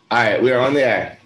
All right, we are on the air.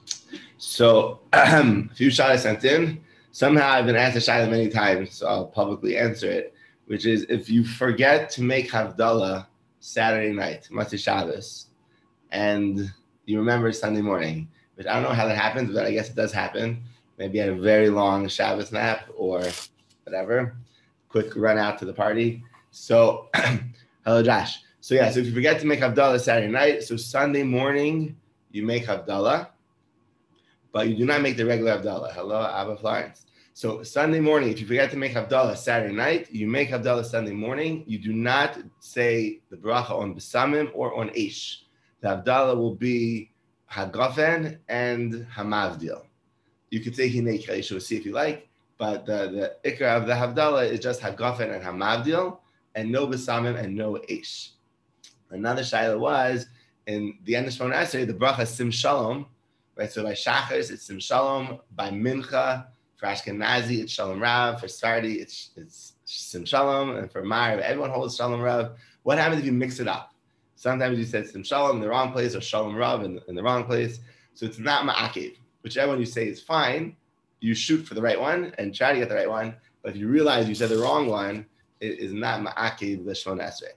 So, a few shaylas sent in. Somehow I've been asked a shayla many times, so I'll publicly answer it, which is if you forget to make Havdalah Saturday night, Matzah Shabbos, and you remember Sunday morning, which I don't know how that happens, but I guess it does happen. Maybe you had a very long Shabbos nap or whatever, quick run out to the party. So, hello, Josh. So, yeah, so if you forget to make Havdalah Saturday night, so Sunday morning, you make Havdalah, but you do not make the regular Havdalah. Hello, Abba Florence. So Sunday morning, if you forget to make Havdalah Saturday night, you make Havdalah Sunday morning. You do not say the bracha on Besamim or on Ish. The Havdalah will be Hagafen and Hamavdil. You could say Hinei Kaishu if you like, but the Ikra of the Havdalah is just Hagafen and Hamavdil, and no Besamim and no Ish. Another shayla was in the end of Shemona Esrei, the bracha Sim Shalom. Right, so by Shachas, it's Sim Shalom. By Mincha, for Ashkenazi, it's Shalom Rav. For Sardi, it's Sim Shalom. And for Ma'ariv, everyone holds Shalom Rav. What happens if you mix it up? Sometimes you said Sim Shalom in the wrong place or Shalom Rav in the wrong place. So it's not Ma'akiv. Whichever one you say is fine, you shoot for the right one and try to get the right one. But if you realize you said the wrong one, it is not Ma'akiv the Shemona Esrei.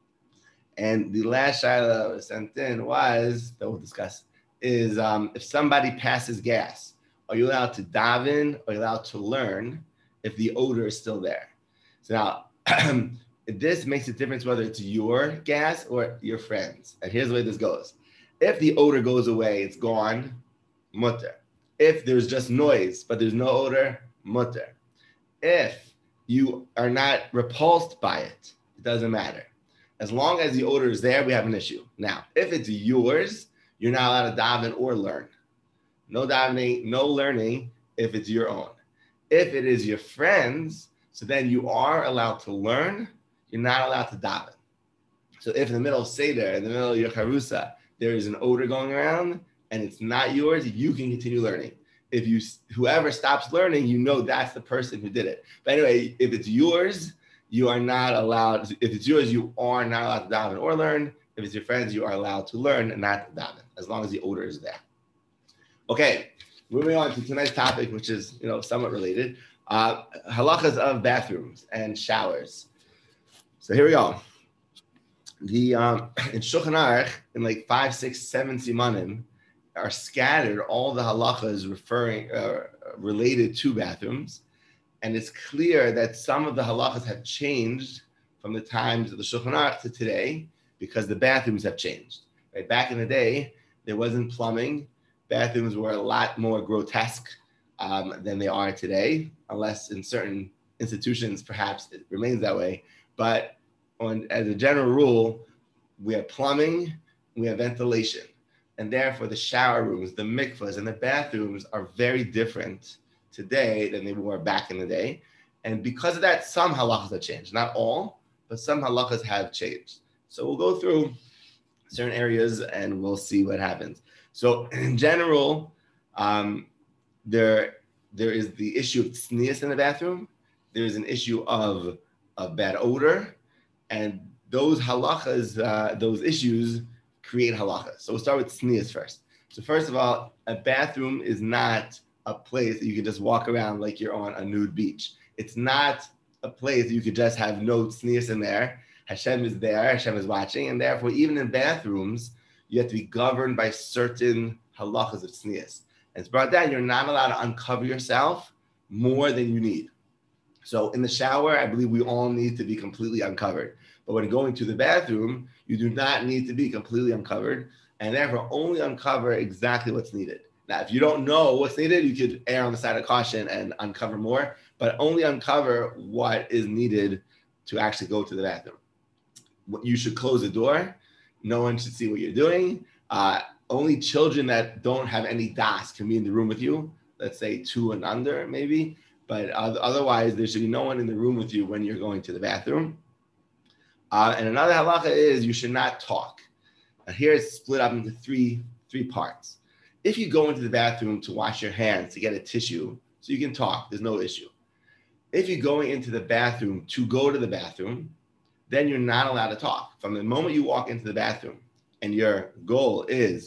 And the last shayla sent in was, that we'll discuss, is if somebody passes gas, are you allowed to daven or are you allowed to learn if the odor is still there? So now, this makes a difference whether it's your gas or your friend's. And here's the way this goes. If the odor goes away, it's gone, mutter. If there's just noise, but there's no odor, mutter. If you are not repulsed by it, it doesn't matter. As long as the odor is there, we have an issue. Now, if it's yours, you're not allowed to daven or learn. No davening, no learning if it's your own. If it is your friend's, so then you are allowed to learn, you're not allowed to daven. So if in the middle of Seder, in the middle of your charusa, there is an odor going around and it's not yours, you can continue learning. If whoever stops learning, you know that's the person who did it. But anyway, if it's yours, you are not allowed. If it's yours, you are not allowed to daven or learn. If it's your friends, you are allowed to learn and not to daven, as long as the odor is there. Okay, moving on to tonight's topic, which is somewhat related, halachas of bathrooms and showers. So here we go. The in Shulchan Aruch, in like 5, 6, 7 simanim, are scattered all the halachas related to bathrooms, and it's clear that some of the halachas have changed from the times of the Shulchan Aruch to today, because the bathrooms have changed. Right? Back in the day, there wasn't plumbing. Bathrooms were a lot more grotesque than they are today, unless in certain institutions, perhaps it remains that way. But as a general rule, we have plumbing, we have ventilation. And therefore, the shower rooms, the mikvahs, and the bathrooms are very different today than they were back in the day. And because of that, some halachas have changed. Not all, but some halachas have changed. So we'll go through certain areas and we'll see what happens. So in general, there is the issue of tznius in the bathroom. There is an issue of bad odor, and those halachas, those issues create halachas. So we'll start with tznius first. So first of all, a bathroom is not a place that you can just walk around like you're on a nude beach. It's not a place that you could just have no tznius in there. Hashem is there, Hashem is watching, and therefore, even in bathrooms, you have to be governed by certain halachas of tznius. And it's brought down, you're not allowed to uncover yourself more than you need. So in the shower, I believe we all need to be completely uncovered. But when going to the bathroom, you do not need to be completely uncovered, and therefore only uncover exactly what's needed. Now, if you don't know what's needed, you could err on the side of caution and uncover more, but only uncover what is needed to actually go to the bathroom. You should close the door. No one should see what you're doing. Only children that don't have any das can be in the room with you. Let's say 2 and under, maybe. But otherwise, there should be no one in the room with you when you're going to the bathroom. And another halacha is you should not talk. And here it's split up into three parts. If you go into the bathroom to wash your hands, to get a tissue, so you can talk, there's no issue. If you're going into the bathroom to go to the bathroom, then you're not allowed to talk. From the moment you walk into the bathroom and your goal is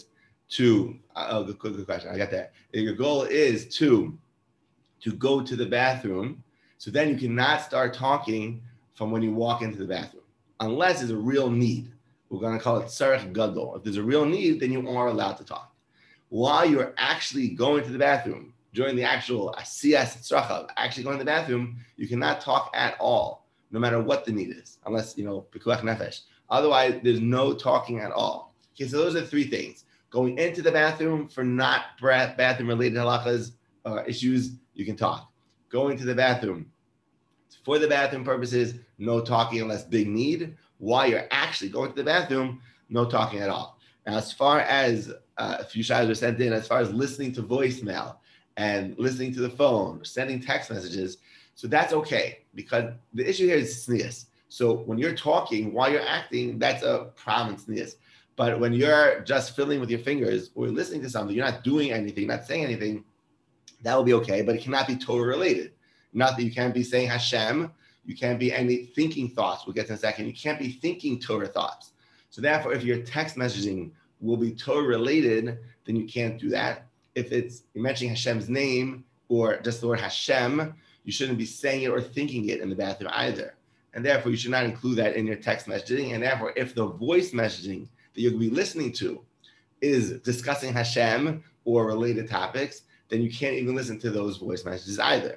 to, good question, I got that. If your goal is to go to the bathroom, so then you cannot start talking from when you walk into the bathroom, unless there's a real need. We're going to call it tzarech gadol. If there's a real need, then you are allowed to talk. While you're actually going to the bathroom, during the actual asiyas tzracha, actually going to the bathroom, you cannot talk at all, no matter what the need is, unless, pikuach nefesh. Otherwise, there's no talking at all. Okay, so those are three things. Going into the bathroom for not bathroom-related halachas issues, you can talk. Going to the bathroom for the bathroom purposes, no talking unless big need. While you're actually going to the bathroom, no talking at all. Now, as far as a few shadows were sent in, as far as listening to voicemail and listening to the phone, or sending text messages, so that's okay, because the issue here is tznius. So when you're talking while you're acting, that's a problem in tznius. But when you're just fiddling with your fingers or listening to something, you're not doing anything, not saying anything, that will be okay, but it cannot be Torah related. Not that you can't be saying Hashem, you can't be any thinking thoughts. We'll get to in a second. You can't be thinking Torah thoughts. So therefore, if your text messaging will be Torah related, then you can't do that. If it's you're mentioning Hashem's name or just the word Hashem, you shouldn't be saying it or thinking it in the bathroom either. And therefore, you should not include that in your text messaging. And therefore, if the voice messaging that you'll be listening to is discussing Hashem or related topics, then you can't even listen to those voice messages either.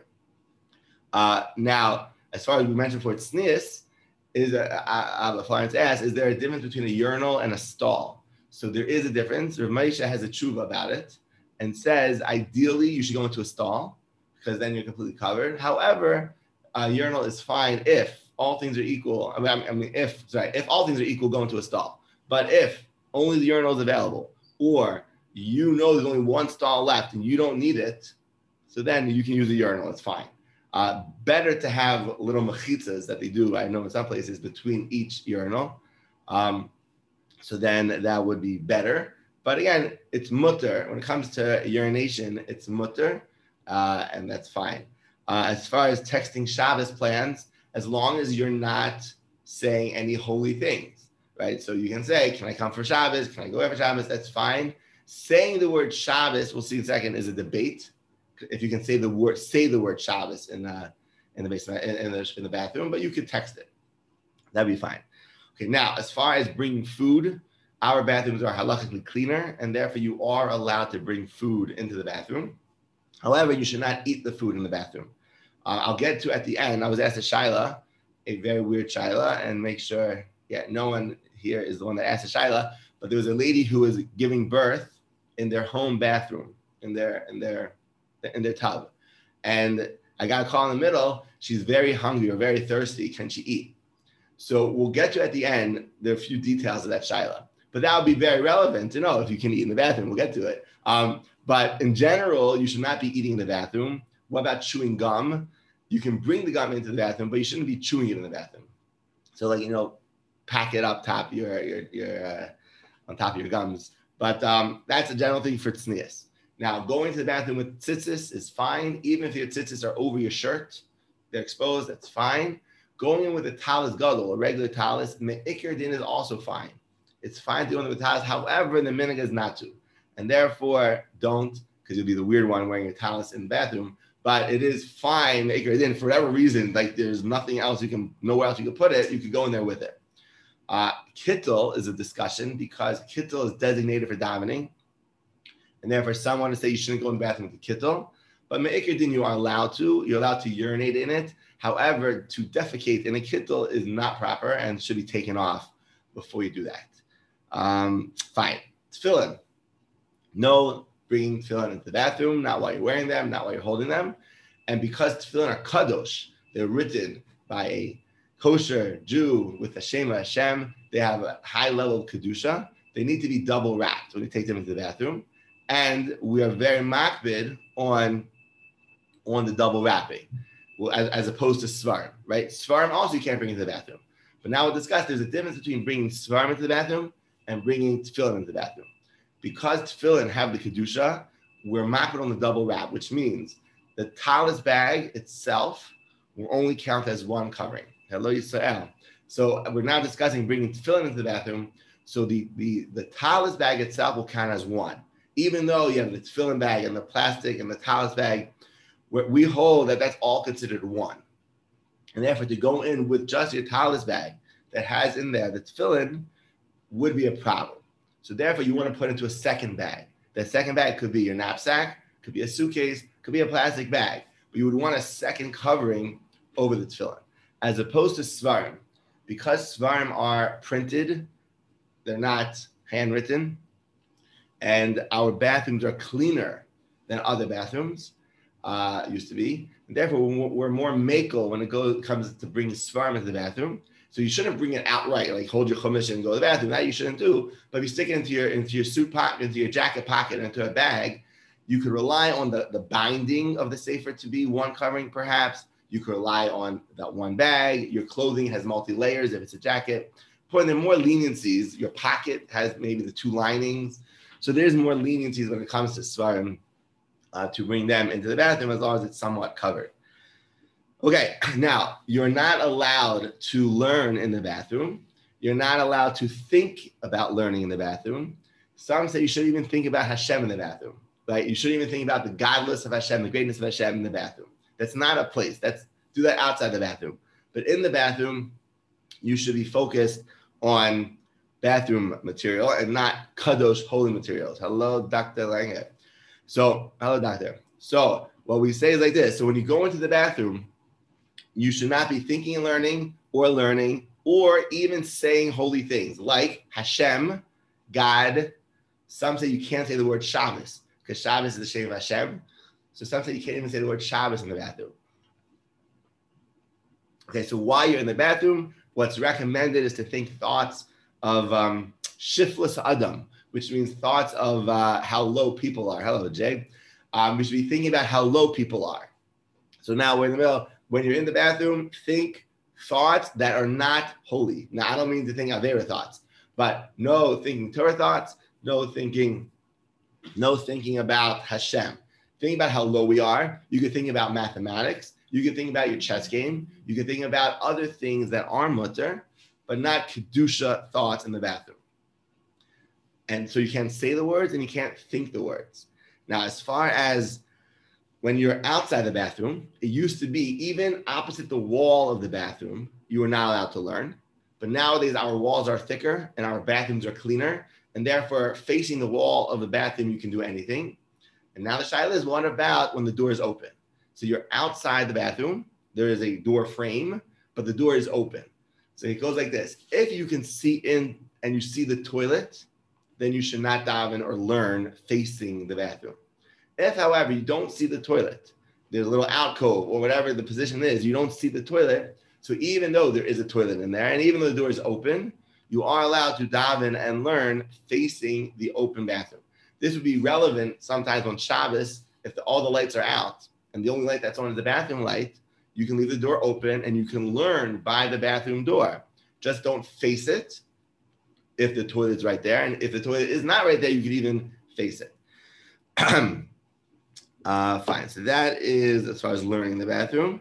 Now, as far as we mentioned for tznius, Florence asked, is there a difference between a urinal and a stall? So there is a difference. Rav Moshe has a tshuva about it and says, ideally, you should go into a stall because then you're completely covered. However, a urinal is fine if all things are equal. If all things are equal, go into a stall. But if only the urinal is available, or there's only one stall left and you don't need it, so then you can use a urinal. It's fine. Better to have little mechitzas that they do, I know in some places, between each urinal. So then that would be better. But again, it's mutter. When it comes to urination, it's mutter, and that's fine. As far as texting Shabbos plans, as long as you're not saying any holy things, right? So you can say, can I come for Shabbos? Can I go after Shabbos? That's fine. Saying the word Shabbos, we'll see in a second, is a debate. If you can say the word Shabbos in the basement, in the bathroom, but you could text it. That'd be fine. Okay, now as far as bringing food, our bathrooms are halakhically cleaner, and therefore you are allowed to bring food into the bathroom. However, you should not eat the food in the bathroom. I'll get to at the end. I was asked a shaila, a very weird shaila, and make sure, no one here is the one that asked a shaila, but there was a lady who was giving birth in their home bathroom, in their tub. And I got a call in the middle. She's very hungry or very thirsty. Can she eat? So we'll get to at the end. There are a few details of that shaila, but that would be very relevant to know if you can eat in the bathroom. We'll get to it. But in general, you should not be eating in the bathroom. What about chewing gum? You can bring the gum into the bathroom, but you shouldn't be chewing it in the bathroom. So pack it up top on top of your gums. But that's a general thing for tznius. Now, going to the bathroom with tzitzis is fine. Even if your tzitzis are over your shirt, they're exposed, that's fine. Going in with a talis gadol, a regular talis, me'ikr din is also fine. It's fine to go in with talis. However, the minhag is not to. And therefore, don't, because you'll be the weird one wearing a talis in the bathroom. But it is fine, me'ikr din, for whatever reason, there's nothing else nowhere else you can put it, you could go in there with it. Kittel is a discussion because kittel is designated for davening. And therefore, some want to say you shouldn't go in the bathroom with the kittel. But me'ikr din, you're allowed to urinate in it. However, to defecate in a kittel is not proper and should be taken off before you do that. Fine. Tefillin. No bringing tefillin into the bathroom, not while you're wearing them, not while you're holding them. And because tefillin are kadosh, they're written by a kosher Jew with the Shema Hashem, they have a high level of kedusha. They need to be double wrapped when you take them into the bathroom. And we are very makbid on the double wrapping, as opposed to svarim, right? Svarim also you can't bring into the bathroom. But now we'll discuss there's a difference between bringing svarim into the bathroom and bringing tefillin into the bathroom. Because tefillin have the kedusha, we're makbid on the double wrap, which means the talis bag itself will only count as one covering. Hello Yisrael. So we're now discussing bringing tefillin into the bathroom. So the talis bag itself will count as one, even though you have the tefillin bag and the plastic and the talis bag. We hold that that's all considered one, and therefore to go in with just your talis bag that has in there the tefillin would be a problem. So therefore, you want to put into a second bag. That second bag could be your knapsack, could be a suitcase, could be a plastic bag, but you would want a second covering over the tefillin, as opposed to svarim. Because svarim are printed, they're not handwritten, and our bathrooms are cleaner than other bathrooms used to be. And therefore, we're more makel when it comes to bringing svarim into the bathroom. So you shouldn't bring it outright, like hold your chumash and go to the bathroom. That you shouldn't do. But if you stick it into your suit pocket, into your jacket pocket, into a bag, you could rely on the binding of the sefer to be one covering, perhaps. You could rely on that one bag. Your clothing has multi-layers if it's a jacket. Putting in more leniencies. Your pocket has maybe the two linings. So there's more leniencies when it comes to svarim to bring them into the bathroom as long as it's somewhat covered. Okay, now you're not allowed to learn in the bathroom. You're not allowed to think about learning in the bathroom. Some say you shouldn't even think about Hashem in the bathroom, right? You shouldn't even think about the godless of Hashem, the greatness of Hashem in the bathroom. That's not a place. Do that outside the bathroom. But in the bathroom, you should be focused on bathroom material and not kadosh, holy materials. Hello, Dr. Lange. So, hello, doctor. So what we say is like this. So when you go into the bathroom, you should not be thinking and learning, or even saying holy things like Hashem, God. Some say you can't say the word Shabbos because Shabbos is the shame of Hashem. So some say you can't even say the word Shabbos in the bathroom. Okay, so while you're in the bathroom, what's recommended is to think thoughts of shiflus adam, which means thoughts of how low people are. Hello, Jay. We should be thinking about how low people are. So now we're in the middle. When you're in the bathroom, think thoughts that are not holy. Now, I don't mean to think Avera thoughts, but no thinking Torah thoughts, no thinking about Hashem. Think about how low we are. You could think about mathematics. You could think about your chess game. You could think about other things that are mutter, but not Kedusha thoughts in the bathroom. And so you can't say the words and you can't think the words. Now, as far as when you're outside the bathroom, it used to be even opposite the wall of the bathroom, you were not allowed to learn. But nowadays, our walls are thicker and our bathrooms are cleaner. And therefore, facing the wall of the bathroom, you can do anything. And now the shaila is what about when the door is open? So you're outside the bathroom. There is a door frame, but the door is open. So it goes like this. If you can see in and you see the toilet, then you should not daven or learn facing the bathroom. If, however, you don't see the toilet, there's a little alcove or whatever the position is, you don't see the toilet. So even though there is a toilet in there, and even though the door is open, you are allowed to daven and learn facing the open bathroom. This would be relevant sometimes on Shabbos if all the lights are out and the only light that's on is the bathroom light. You can leave the door open and you can learn by the bathroom door. Just don't face it if the toilet's right there. And if the toilet is not right there, you could even face it. Fine. So that is as far as learning in the bathroom.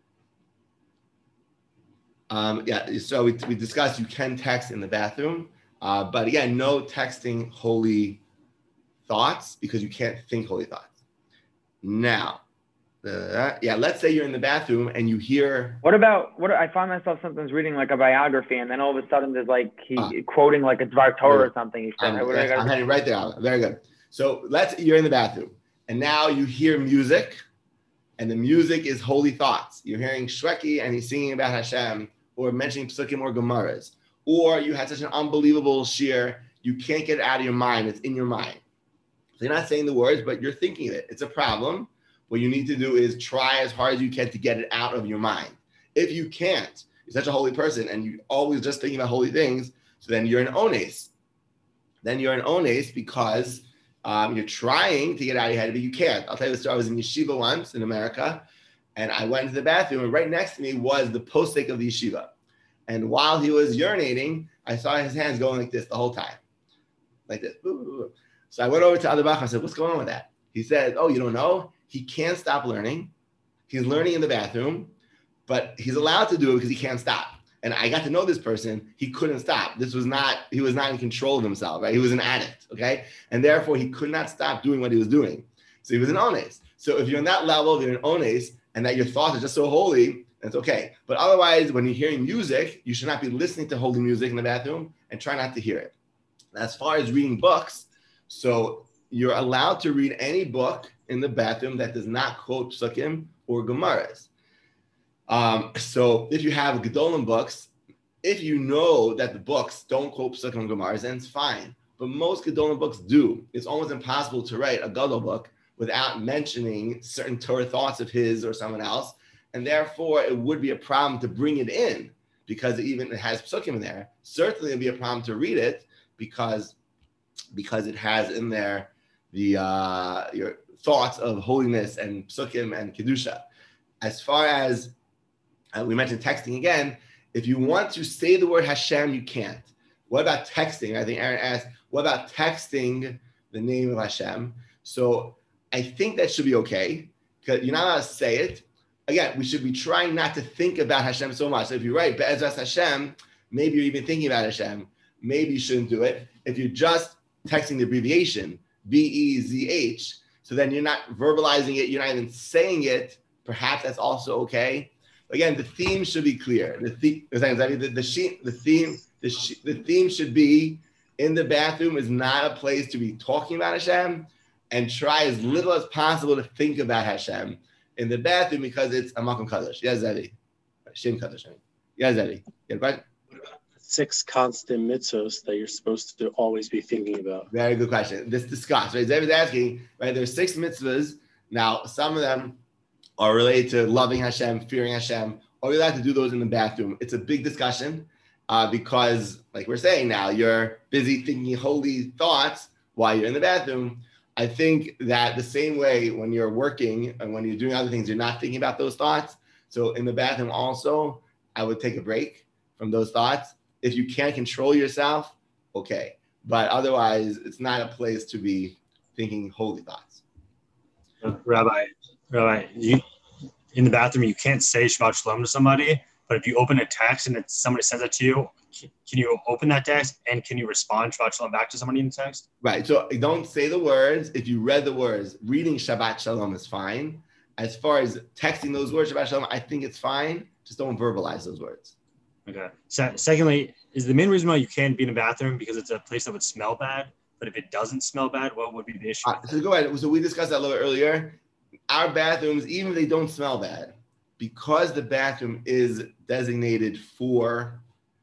So we discussed you can text in the bathroom, but again, no texting holy thoughts because you can't think holy thoughts. Now, let's say you're in the bathroom and you hear. What I find myself sometimes reading like a biography and then all of a sudden there's like he quoting like a Dvar Torah or something. I'm heading right there. Very good. So you're in the bathroom and now you hear music and the music is holy thoughts. You're hearing Shweki and he's singing about Hashem or mentioning Psukim or Gemaras, or you had such an unbelievable shir, you can't get it out of your mind. It's in your mind. So you're not saying the words, but you're thinking it. It's a problem. What you need to do is try as hard as you can to get it out of your mind. If you can't, you're such a holy person and you're always just thinking about holy things, so then you're an ones. Then you're an ones because you're trying to get out of your head, but you can't. I'll tell you the story. I was in yeshiva once in America, and I went to the bathroom, and right next to me was the posek of the yeshiva. And while he was urinating, I saw his hands going like this the whole time, like this. So I went over to Adabach and I said, "What's going on with that?" He said, "Oh, you don't know? He can't stop learning. He's learning in the bathroom, but he's allowed to do it because he can't stop. and I got to know this person, he couldn't stop. He was not in control of himself, right? He was an addict, okay? And therefore, he could not stop doing what he was doing. So he was an ones. So if you're in that level, if you're an ones, and that your thoughts are just so holy, that's okay. But otherwise, when you're hearing music, you should not be listening to holy music in the bathroom, and try not to hear it. As far as reading books, so you're allowed to read any book in the bathroom that does not quote psukim or gemaras. So if you have Gedolim books, if you know that the books don't quote psukim and gemaras, then it's fine. But most Gedolim books do. It's almost impossible to write a Gadol book without mentioning certain Torah thoughts of his or someone else, and therefore it would be a problem to bring it in because it has psukim in there. Certainly, it'd be a problem to read it because it has in there the your thoughts of holiness and psukim and kedusha. As far as we mentioned texting again, if you want to say the word Hashem, you can't. What about texting? I think Aaron asked, what about texting the name of Hashem? So I think that should be okay because you're not allowed to say it. Again, we should be trying not to think about Hashem so much. So if you write Be'ezras Hashem, maybe you're even thinking about Hashem. Maybe you shouldn't do it. If you're just texting the abbreviation, BEZH, so then you're not verbalizing it, you're not even saying it, perhaps that's also okay. Again, the theme should be clear. The theme should be in the bathroom is not a place to be talking about Hashem, and try as little as possible to think about Hashem in the bathroom because it's a Makom Kadosh. Yes, Zeddy. Shem Kadosh. Yes, Zeddy. You have a question? 6 constant mitzvos that you're supposed to always be thinking about? Very good question. This discussed, right? Zeddy's asking, right? There's 6 mitzvahs. Now, some of them are related to loving Hashem, fearing Hashem, or you have to do those in the bathroom. It's a big discussion because, like we're saying now, you're busy thinking holy thoughts while you're in the bathroom. I think that the same way when you're working and when you're doing other things, you're not thinking about those thoughts. So in the bathroom also, I would take a break from those thoughts. If you can't control yourself, okay. But otherwise, it's not a place to be thinking holy thoughts. Rabbi, you, in the bathroom, you can't say Shabbat Shalom to somebody, but if you open a text and somebody sends it to you, can you open that text and can you respond Shabbat Shalom back to somebody in the text? Right. So don't say the words. If you read the words, reading Shabbat Shalom is fine. As far as texting those words, Shabbat Shalom, I think it's fine. Just don't verbalize those words. Okay. So, secondly, is the main reason why you can't be in a bathroom because it's a place that would smell bad? But if it doesn't smell bad, what would be the issue? So go ahead. So we discussed that a little earlier. Our bathrooms, even if they don't smell bad, because the bathroom is designated for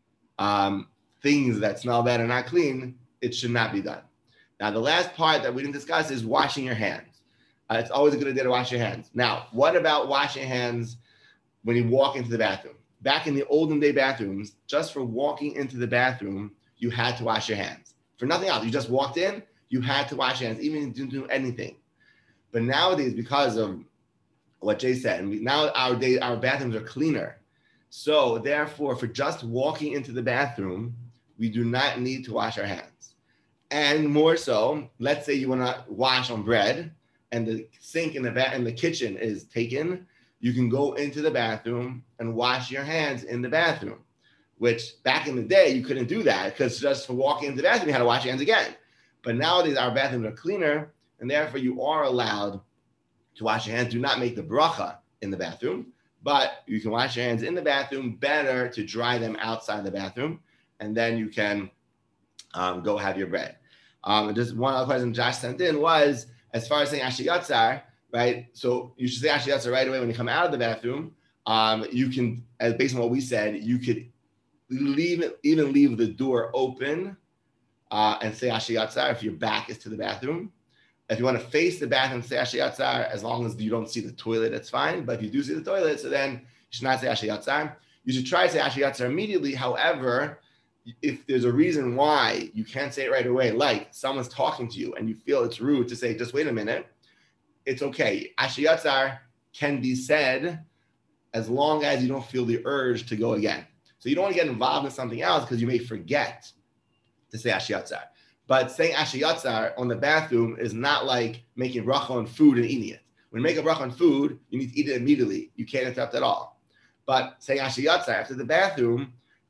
things that smell bad and not clean, it should not be done. Now, the last part that we didn't discuss is washing your hands. It's always a good idea to wash your hands. Now, what about washing your hands when you walk into the bathroom? Back in the olden day bathrooms, just for walking into the bathroom, you had to wash your hands. For nothing else, you just walked in, you had to wash your hands, even if you didn't do anything. But nowadays, because of what Jay said, and now our bathrooms are cleaner. So therefore, for just walking into the bathroom, we do not need to wash our hands. And more so, let's say you want to wash on bread and the sink in the kitchen is taken, you can go into the bathroom and wash your hands in the bathroom, which back in the day, you couldn't do that because just for walking into the bathroom, you had to wash your hands again. But nowadays, our bathrooms are cleaner, and therefore you are allowed to wash your hands. Do not make the bracha in the bathroom, but you can wash your hands in the bathroom. Better to dry them outside the bathroom, and then you can go have your bread. Just one other question Josh sent in was, as far as saying Ashiyatzar, right? So you should say Ashiyatzar right away when you come out of the bathroom. You can, based on what we said, you could even leave the door open and say Ashiyatzar if your back is to the bathroom. If you want to face the bathroom, say Ashiyatzar, as long as you don't see the toilet, that's fine. But if you do see the toilet, so then you should not say Ashiyatzar. You should try to say Ashiyatzar immediately. However, if there's a reason why you can't say it right away, like someone's talking to you and you feel it's rude to say, just wait a minute, it's okay. Ashiyatzar can be said as long as you don't feel the urge to go again. So you don't want to get involved in something else because you may forget to say Ashiyatzar. But saying Ashiyatzar on the bathroom is not like making bracha on food and eating it. When you make a bracha on food, you need to eat it immediately. You can't interrupt at all. But saying Ashiyatzar after the bathroom,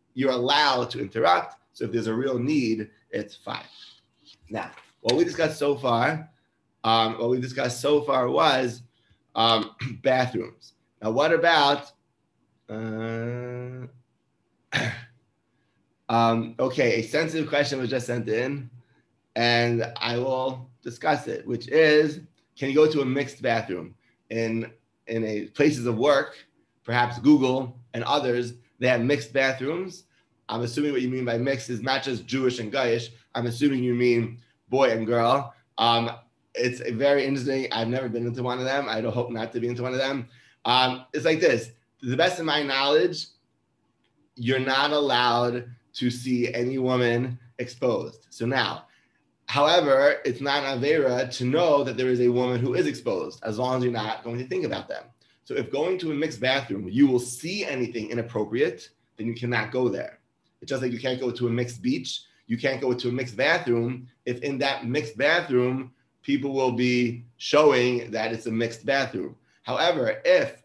you're allowed to interrupt. So if there's a real need, it's fine. Now, what we discussed so far was bathrooms. Now, what about okay, a sensitive question was just sent in, and I will discuss it, which is, can you go to a mixed bathroom? In a places of work, perhaps Google and others, they have mixed bathrooms. I'm assuming what you mean by mixed is not just Jewish and Goyish. I'm assuming you mean boy and girl. It's very interesting. I've never been into one of them. I hope not to be into one of them. It's like this. To the best of my knowledge, you're not allowed to see any woman exposed. So now, however, it's not an avera to know that there is a woman who is exposed, as long as you're not going to think about them. So if going to a mixed bathroom, you will see anything inappropriate, then you cannot go there. It's just like you can't go to a mixed beach. You can't go to a mixed bathroom if in that mixed bathroom, people will be showing that it's a mixed bathroom. However, if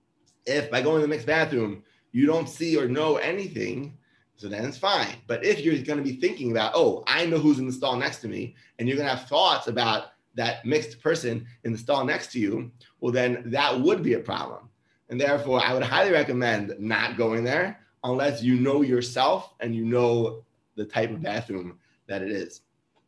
by going to the mixed bathroom, you don't see or know anything, so then it's fine. But if you're going to be thinking about, oh, I know who's in the stall next to me, and you're going to have thoughts about that mixed person in the stall next to you, well, then that would be a problem. And therefore, I would highly recommend not going there unless you know yourself and you know the type of bathroom that it is.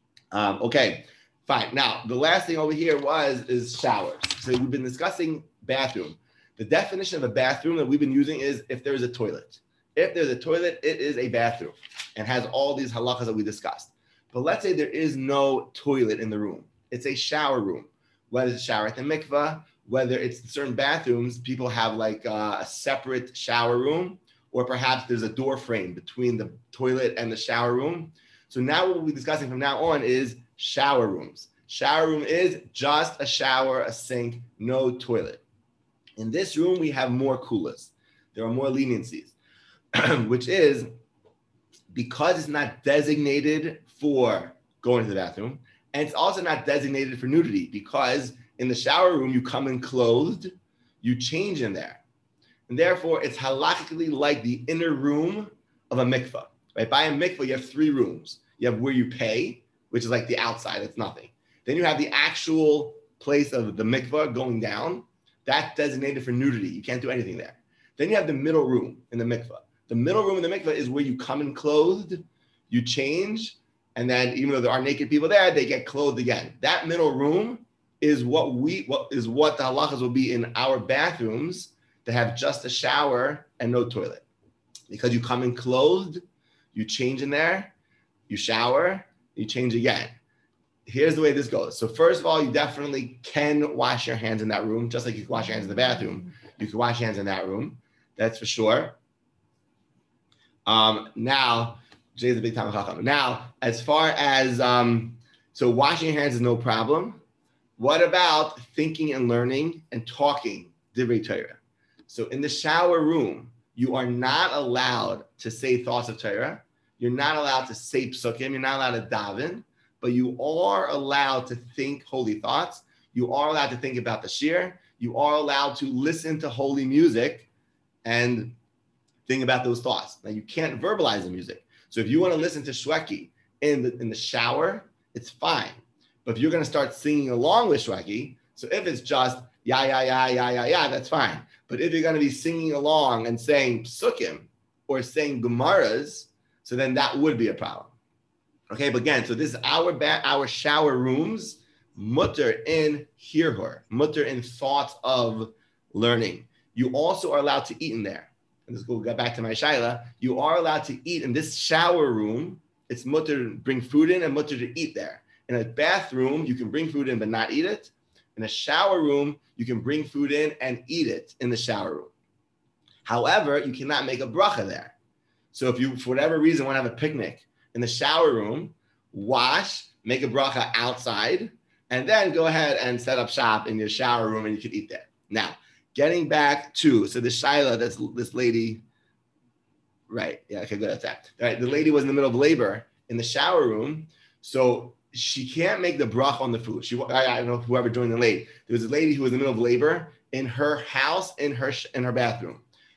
Okay, fine. Now, the last thing over here is showers. So we've been discussing bathroom. The definition of a bathroom that we've been using is if there's a toilet. If there's a toilet, it is a bathroom and has all these halachas that we discussed. But let's say there is no toilet in the room. It's a shower room, whether it's a shower at the mikvah, whether it's certain bathrooms, people have like a separate shower room, or perhaps there's a door frame between the toilet and the shower room. So now what we'll be discussing from now on is shower rooms. Shower room is just a shower, a sink, no toilet. In this room, we have more kulas. There are more leniencies, which is because it's not designated for going to the bathroom, and it's also not designated for nudity, because in the shower room, you come in clothed, you change in there. And therefore, it's halakhically like the inner room of a mikvah. Right? By a mikvah, you have three rooms. You have where you pay, which is like the outside, it's nothing. Then you have the actual place of the mikvah going down. That's designated for nudity. You can't do anything there. Then you have the middle room in the mikvah. The middle room in the mikvah is where you come in clothed, you change, and then even though there are naked people there, they get clothed again. That middle room is what the halachas will be in our bathrooms that have just a shower and no toilet. Because you come in clothed, you change in there, you shower, you change again. Here's the way this goes. So first of all, you definitely can wash your hands in that room, just like you can wash your hands in the bathroom. You can wash your hands in that room. That's for sure. Now, Jay's a big time chacham. Now, as far as, so washing your hands is no problem. What about thinking and learning and talking divrei Torah? So in the shower room, you are not allowed to say thoughts of Torah. You're not allowed to say psukim. You're not allowed to daven, but you are allowed to think holy thoughts. You are allowed to think about the shir. You are allowed to listen to holy music and think about those thoughts. Now, you can't verbalize the music. So if you want to listen to Shweki in the shower, it's fine. But if you're going to start singing along with Shweki, so if it's just ya, ya, ya, ya, ya, ya, that's fine. But if you're going to be singing along and saying psukim or saying gemaras, so then that would be a problem. Okay, but again, so this is our shower rooms, mutter in hirhur, mutter in thoughts of learning. You also are allowed to eat in there. And this will go back to my shaila. You are allowed to eat in this shower room. It's mutter to bring food in and mutter to eat there. In a bathroom, you can bring food in but not eat it. In a shower room, you can bring food in and eat it in the shower room. However, you cannot make a bracha there. So if you, for whatever reason, want to have a picnic in the shower room, wash, make a bracha outside, and then go ahead and set up shop in your shower room and you can eat there. Now, getting back to, so the shaila, that's this lady, right, yeah, okay, good, that's that. Right, the lady was in the middle of labor in the shower room, so she can't make the bracha on the food. I don't know whoever joined the late. There was a lady who was in the middle of labor in her house, in her bathroom.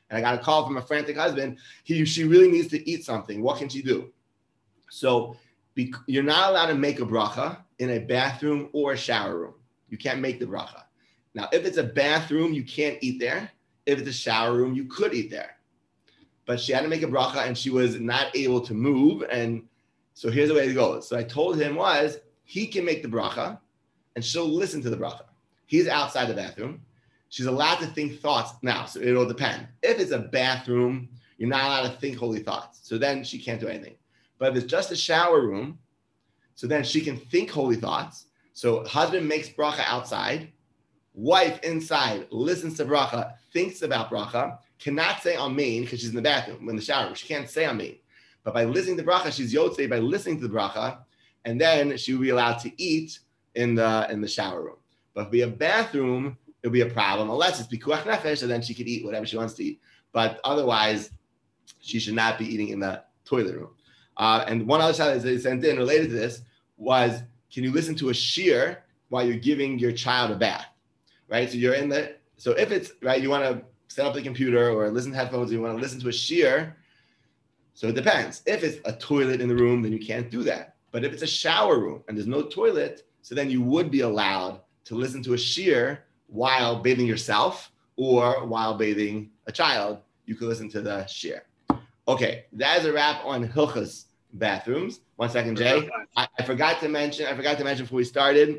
and I got a call from a frantic husband. She really needs to eat something. What can she do? So you're not allowed to make a bracha in a bathroom or a shower room. You can't make the bracha. Now, if it's a bathroom, you can't eat there. If it's a shower room, you could eat there. But she had to make a bracha and she was not able to move. And so here's the way it goes. So I told him he can make the bracha and she'll listen to the bracha. He's outside the bathroom. She's allowed to think thoughts now. So it'll depend. If it's a bathroom, you're not allowed to think holy thoughts. So then she can't do anything. But if it's just a shower room, so then she can think holy thoughts. So husband makes bracha outside. Wife inside listens to bracha, thinks about bracha, cannot say amen because she's in the bathroom, in the shower room. She can't say amen. But by listening to bracha, she's yotzei by listening to the bracha, and then she will be allowed to eat in the shower room. But if it be a bathroom, it'll be a problem, unless it's pikuach nefesh, and then she could eat whatever she wants to eat. But otherwise, she should not be eating in the toilet room. And one other shot that they sent in related to this was, can you listen to a shiur while you're giving your child a bath? Right? So if it's, right, you want to set up the computer or listen to headphones, you want to listen to a shiur. So it depends. If it's a toilet in the room, then you can't do that. But if it's a shower room and there's no toilet, so then you would be allowed to listen to a shiur while bathing yourself or while bathing a child. You could listen to the shiur. Okay, that is a wrap on Hilchos bathrooms. 1 second, Jay. I forgot to mention before we started.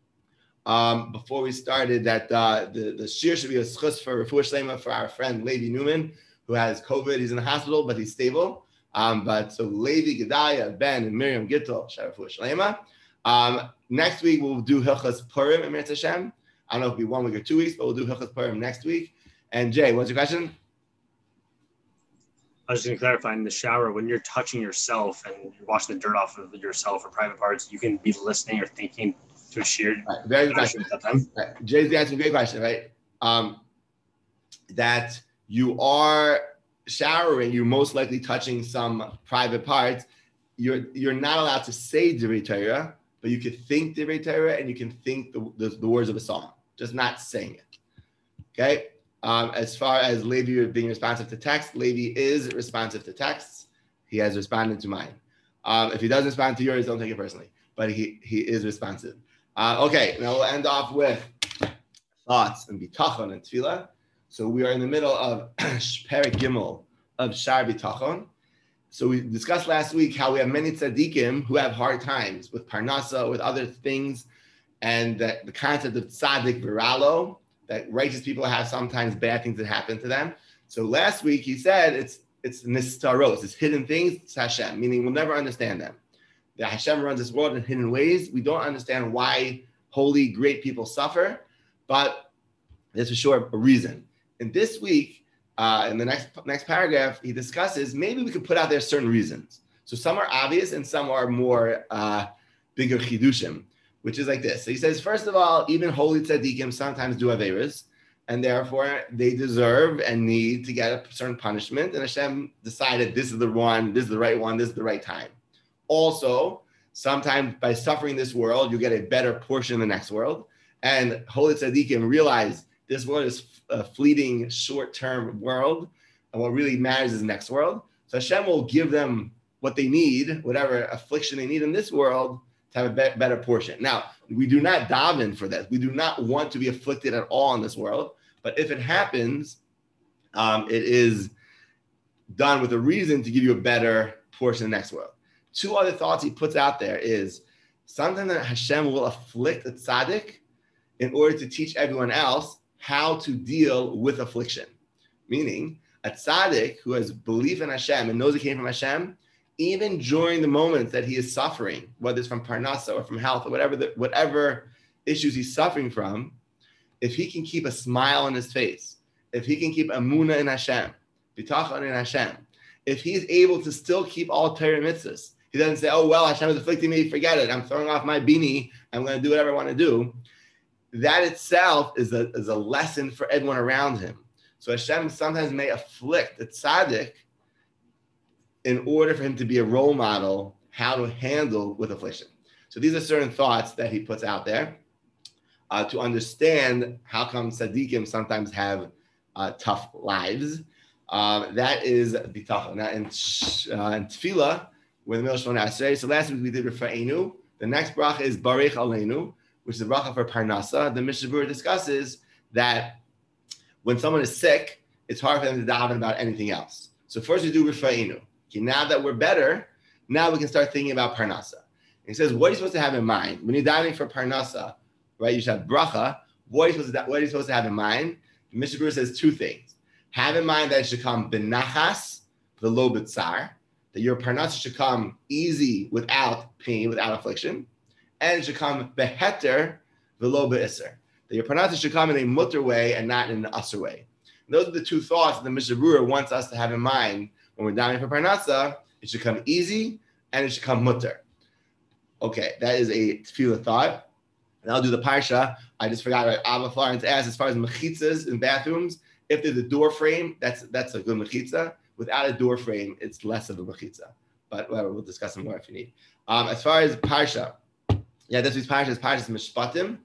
That the shiur should be a schus for refuah shlema for our friend Levi Newman, who has COVID. He's in the hospital, but he's stable. But so Levi, Gedaliah, Ben, and Miriam Gittel, refuah shlema. Next week we'll do Hilchos Purim in Mirz Hashem. I don't know if it'll be 1 week or 2 weeks, but we'll do Hilchos Purim next week. And Jay, what's your question? I was just going to clarify, in the shower, when you're touching yourself and you're washing the dirt off of yourself or private parts, you can be listening or thinking to a shiur. Right, very good question. At that time. Right. Jay's answering a great question, right? That you are showering, you're most likely touching some private parts. You're not allowed to say Divrei Torah, but you can think Divrei Torah and you can think the words of a song, just not saying it. Okay? As far as Levi being responsive to text, Levi is responsive to texts. He has responded to mine. If he doesn't respond to yours, don't take it personally. But he is responsive. Okay, now we'll end off with thoughts and bitachon and tefillah. So we are in the middle of Perek Gimel of Shar Bitachon. So we discussed last week how we have many tzaddikim who have hard times with parnasa, with other things, and that the concept of tzaddik viralo, that righteous people have sometimes bad things that happen to them. So last week he said it's nistaros, it's hidden things, it's Hashem, meaning we'll never understand them. That Hashem runs this world in hidden ways. We don't understand why holy, great people suffer, but there's for sure a reason. And this week, in the next paragraph, he discusses maybe we could put out there certain reasons. So some are obvious and some are more bigger chidushim, which is like this. So he says, first of all, even holy tzaddikim sometimes do averas, and therefore they deserve and need to get a certain punishment. And Hashem decided this is the one, this is the right one, this is the right time. Also, sometimes by suffering this world, you get a better portion in the next world. And holy tzaddikim realize this world is a fleeting, short-term world, and what really matters is the next world. So Hashem will give them what they need, whatever affliction they need in this world, to have a better portion. Now, we do not daven for that. We do not want to be afflicted at all in this world. But if it happens, it is done with a reason to give you a better portion in the next world. Two other thoughts he puts out there is sometimes that Hashem will afflict a tzaddik in order to teach everyone else how to deal with affliction. Meaning, a tzaddik who has belief in Hashem and knows it came from Hashem, even during the moments that he is suffering, whether it's from parnasa or from health or whatever issues he's suffering from, if he can keep a smile on his face, if he can keep amuna in Hashem, bitachon in Hashem, if he's able to still keep all Torah mitzvahs, he doesn't say, oh, well, Hashem is afflicting me, forget it, I'm throwing off my beanie, I'm going to do whatever I want to do. That itself is a lesson for everyone around him. So Hashem sometimes may afflict a tzaddik in order for him to be a role model, how to handle with affliction. So these are certain thoughts that he puts out there to understand how come tzaddikim sometimes have tough lives. That is bitachon. Now in tefillah, we're in the middle of Shemona Esrei. So last week we did Rifa'enu. The next bracha is Barich Aleinu, which is the bracha for Parnasa. The Mishnah Berurah discusses that when someone is sick, it's hard for them to daven about anything else. So first we do Rifa'enu. Okay, now that we're better, now we can start thinking about Parnasa. And he says, what are you supposed to have in mind? When you're davening for Parnasa, right, you should have bracha. What are you supposed to have in mind? The Mishnah Berurah says two things. Have in mind that it should come benachas, the lo b'tzar, that your Parnasa should come easy without pain, without affliction. And it should come beheter, the lo b'isser, that your Parnasa should come in a mutter way and not in an usser way. And those are the two thoughts that the Mishnah Berurah wants us to have in mind when we're davening for Parnasa. It should come easy and it should come mutter. Okay, that is a tefillah thought. And I'll do the parsha. I just forgot, right? Abba Florence asked, as far as mechitzas in bathrooms, if there's a door frame, that's a good mechitza. Without a door frame, it's less of a mechitza. But whatever, we'll discuss some more if you need. As far as parsha, this week's parsha is Parshas Mishpatim.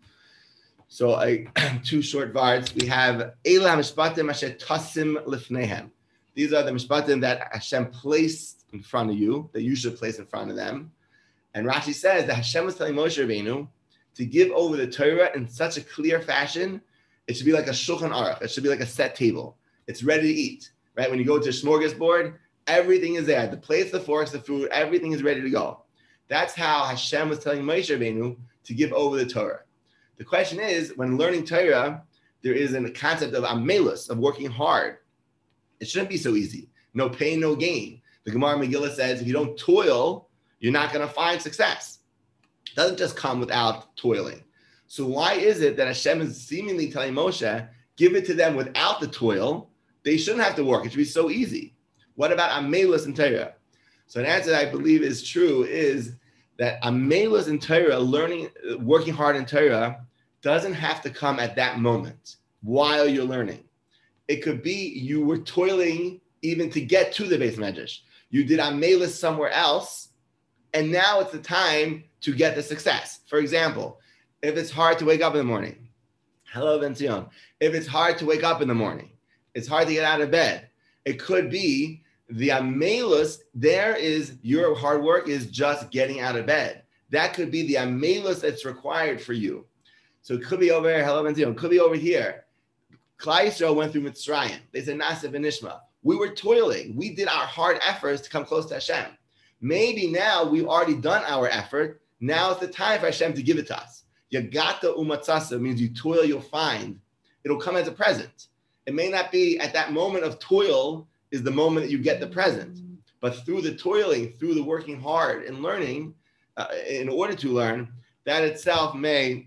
So two short vards. We have Eila Mishpatim Asher Tasim Lifnehem. These are the Mishpatim that Hashem placed in front of you, that you should place in front of them. And Rashi says that Hashem was telling Moshe Rabbeinu to give over the Torah in such a clear fashion. It should be like a shulchan aruch. It should be like a set table. It's ready to eat, right? When you go to a smorgasbord, everything is there. The plates, the forks, the food, everything is ready to go. That's how Hashem was telling Moshe Rabbeinu to give over the Torah. The question is, when learning Torah, there is a concept of amelus, of working hard. It shouldn't be so easy. No pain, no gain. The Gemara Megillah says, if you don't toil, you're not going to find success. It doesn't just come without toiling. So why is it that Hashem is seemingly telling Moshe, give it to them without the toil? They shouldn't have to work. It should be so easy. What about amelus in Torah? So an answer that I believe is true is that amelus in Torah, working hard in Torah, doesn't have to come at that moment while you're learning. It could be you were toiling even to get to the Beis Medrash. You did amelus somewhere else, and now it's the time to get the success. For example, if it's hard to wake up in the morning, hello, Vincion. If it's hard to wake up in the morning, it's hard to get out of bed. It could be the amelus. There is your hard work is just getting out of bed. That could be the amelus that's required for you. So it could be over here. Hello, Vincion. It could be over here. Klal Yisrael went through Mitzrayim. They said Nasa v'nishma. We were toiling. We did our hard efforts to come close to Hashem. Maybe now we've already done our effort. Now it's the time for Hashem to give it to us. Yagata umatzasa means you toil, you'll find. It'll come as a present. It may not be at that moment of toil is the moment that you get the present. But through the toiling, through the working hard and learning, in order to learn, that itself may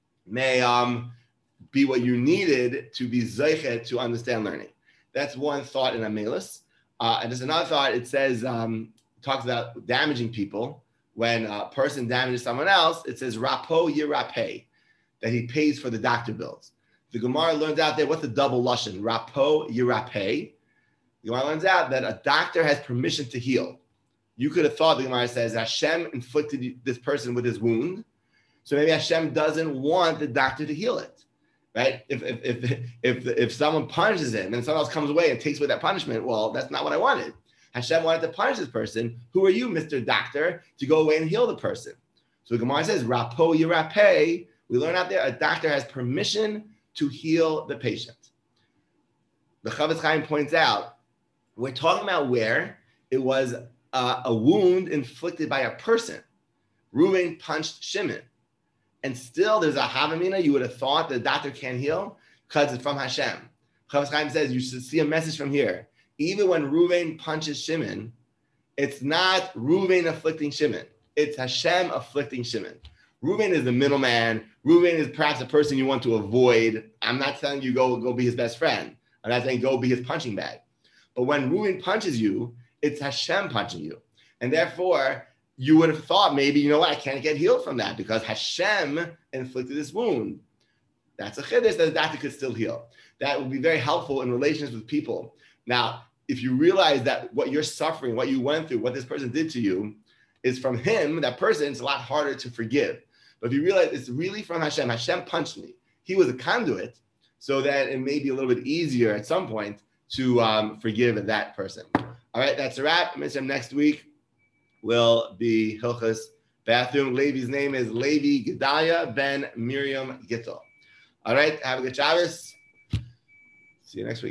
be what you needed to be zeichet to understand learning. That's one thought in amelus. And there's another thought. It says, talks about damaging people. When a person damages someone else, it says rapo yirapeh, that he pays for the doctor bills. The Gemara learns out there, what's the double lashon? Rapo yirapeh. The Gemara learns out that a doctor has permission to heal. You could have thought, the Gemara says, Hashem inflicted this person with his wound, so maybe Hashem doesn't want the doctor to heal it, right? If someone punishes him and someone else comes away and takes away that punishment, well, that's not what I wanted. Hashem wanted to punish this person. Who are you, Mr. Doctor, to go away and heal the person? So the Gemara says, Rapo yirapeh. We learn out there, a doctor has permission to heal the patient. The Chavetz Chaim points out, we're talking about where it was a wound inflicted by a person. Reuven punched Shimon. And still there's a Havamina, you would have thought the doctor can't heal because it's from Hashem. Chavetz Chaim says, you should see a message from here. Even when Reuven punches Shimon, it's not Reuven afflicting Shimon. It's Hashem afflicting Shimon. Reuven is the middleman. Reuven is perhaps a person you want to avoid. I'm not telling you go be his best friend. I'm not saying go be his punching bag. But when Reuven punches you, it's Hashem punching you. And therefore, you would have thought maybe, you know what, I can't get healed from that because Hashem inflicted this wound. That's a chiddush that the doctor could still heal. That would be very helpful in relations with people. Now, if you realize that what you're suffering, what you went through, what this person did to you is from him, that person, it's a lot harder to forgive. But if you realize it's really from Hashem, Hashem punched me. He was a conduit so that it may be a little bit easier at some point to forgive that person. All right, that's a wrap. Next week will be Hilchas Bathroom. Levi's name is Levi Gedalia ben Miriam Gittel. All right, have a good Shabbos. See you next week.